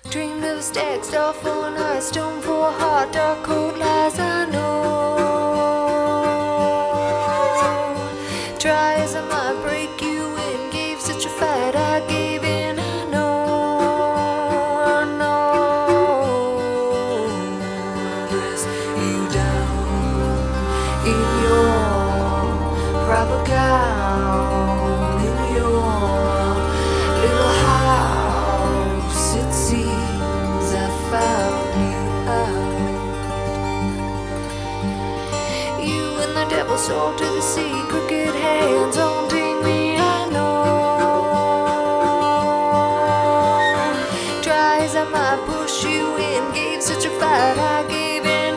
Dreamed of a stack, star for a night, stone for a heart, dark cold lies I know. Try as I might break you in, gave such a fight, I gave in. I know, dress you down in your proper gown, in your little house. It seems I found you out. You and the devil sold to the sea, crooked hands haunting me. I know. Try as I might push you in, gave such a fight, I gave in.